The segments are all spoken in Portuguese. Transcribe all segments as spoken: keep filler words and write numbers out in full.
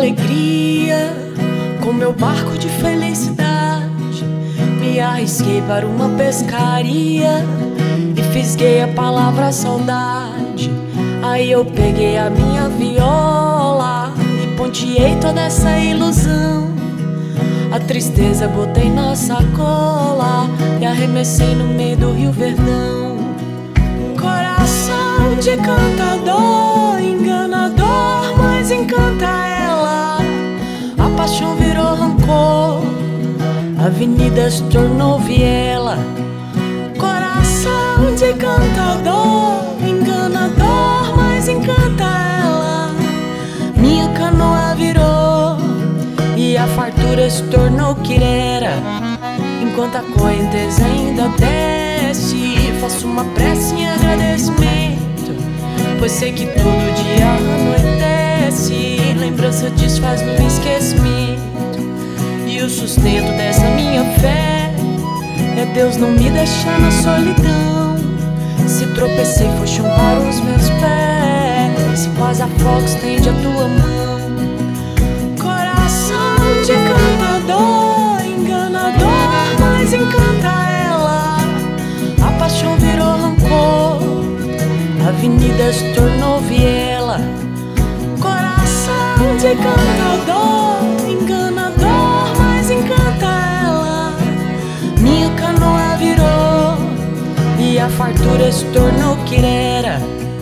alegria, com meu barco de felicidade, me arrisquei para uma pescaria e fisguei a palavra saudade. Aí eu peguei a minha viola e ponteei toda essa ilusão. A tristeza botei na sacola e arremessei no meio do Rio Verdão. Coração de cantador, enganador, mas encanta ela. A paixão virou rancor, a avenida se tornou viela. Coração de cantador, enganador, mas encanta ela. Minha canoa virou e a fartura se tornou quirera. Enquanto a correnteza ainda desce, faço uma prece em agradecimento, pois sei que todo dia anoitece, lembrança desfaz no esquecimento. E o sustento dessa minha fé é Deus não me deixar na solidão. Se tropecei foi chão para os meus pés, se quase afogo estende a tua mão. Coração de cantador, enganador, mas encanta ela. A paixão virou rancor, a avenida se tornou viela. Coração de cantador, enganador, mas encanta ela. Minha canoa virou e a fartura se tornou quirera.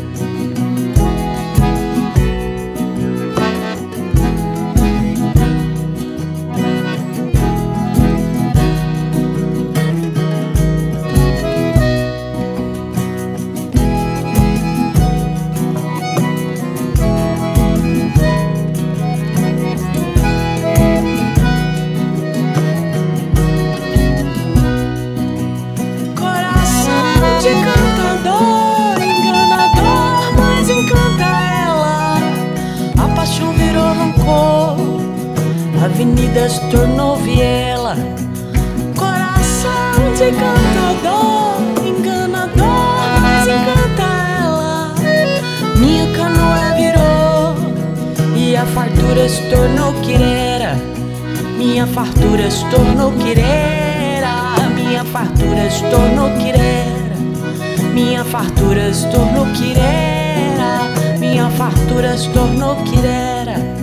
De cantador, enganador, mas encanta ela. A paixão virou rancor, a avenida se tornou viela. Coração de cantador, enganador, mas encanta ela. Minha canoa virou e a fartura se tornou quirera. Minha fartura se tornou quirera. Minha fartura se tornou quirera. Minha fartura se tornou quirera. Minha fartura se tornou quirera.